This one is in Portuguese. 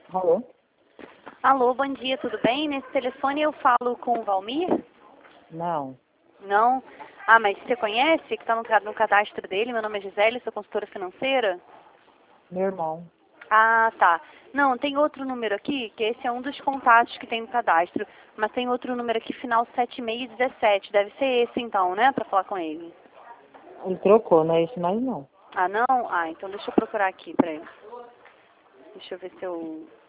Alô? Alô, bom dia, tudo bem? Nesse telefone eu falo com o Valmir? Não. Não? Ah, mas você conhece que está no cadastro dele? Meu nome é Gisele, sou consultora financeira? Meu irmão. Ah, tá. Não, tem outro número aqui, que esse é um dos contatos que tem no cadastro. Mas tem outro número aqui, final 7617. Deve ser esse então, né? Pra falar com ele. Ele trocou, não é esse mais não. Ah, não? Ah, então deixa eu procurar aqui, peraí. Deixa eu ver se eu